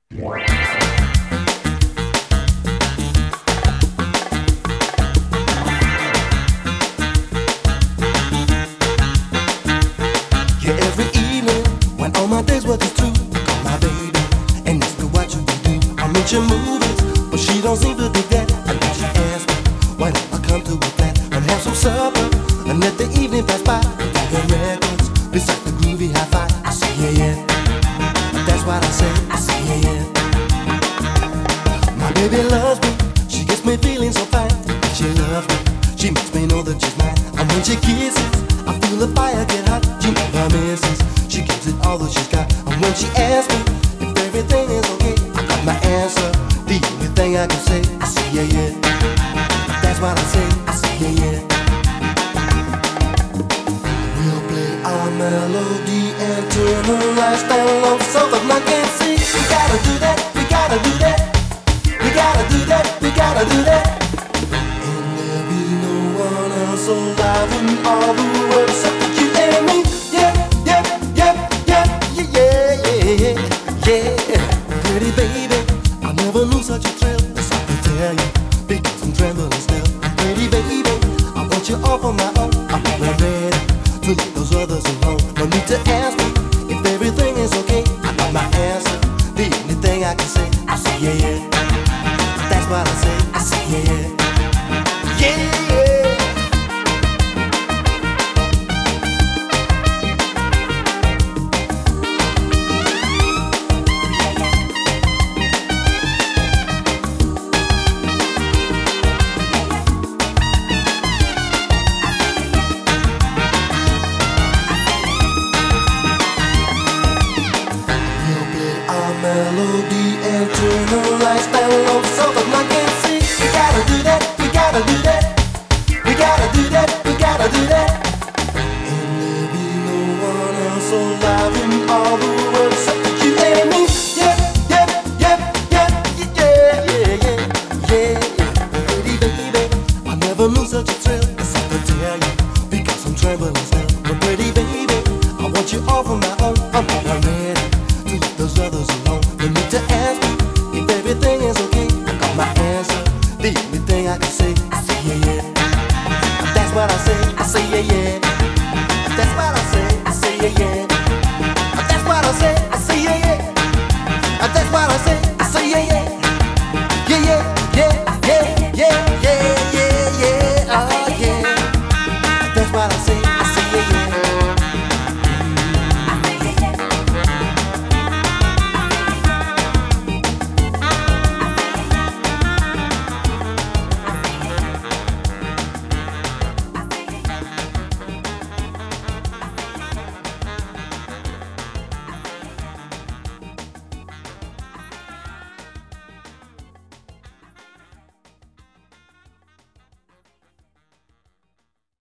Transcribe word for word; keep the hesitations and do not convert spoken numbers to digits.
Yeah, every evening when all my days were just through, I call my baby and ask her what should we do. I mention movies, but she don't seem to dig that. And then she asks me why don't I come to a flat and have some supper and let the evening pass by. Take the records beside the groovy hi-fi. I say yeah yeah, that's what I say. I say yeah yeah. My baby loves me, she gets me feeling so fine. She loves me, she makes me know that she's mine. And when she kisses, I feel the fire get hot. She never misses, she gives it all that she's got. And when she asks me if everything is okay, I got my answer, the only thing I can say. I say yeah yeah, that's what I say. I say yeah yeah. We'll play our melody and turn the lights down low so the night can't see. We gotta do that, we gotta do that. We gotta do that, we gotta do that. And there'll be no one else alive in all the world except for you and me. Yeah, yeah, yeah, yeah, yeah, yeah, yeah, yeah. Pretty baby, I never knew such a thrill. That's all I can tell you, because I'm trembling still. Pretty baby, I want you all for my own. I'm not ready to leave those others alone. No need to ask me if everything is okay. I got my answer, the only thing I can say. I say yeah, yeah. That's what I say, I say yeah, yeah, yeah, yeah. We'll play our melody and turn the lights down low so the night can't see. We gotta do that, we gotta do that. We gotta do that, we gotta do that. And there'll be no one else alive in all the world except for you and me. Yeah, yeah, yeah, yeah, yeah, yeah, yeah, yeah, yeah. Pretty baby, I never knew such a thrill. It's hard to tell you because I'm trembling still. But pretty baby, I want you all for my own. I'm not ready to leave those others alone. No need to ask me if everything is okay. I got my answer, the only thing I can say. I say yeah yeah, that's what I say. I say yeah yeah, that's what I say. I say yeah yeah, that's what I say. I say yeah yeah, that's what I say.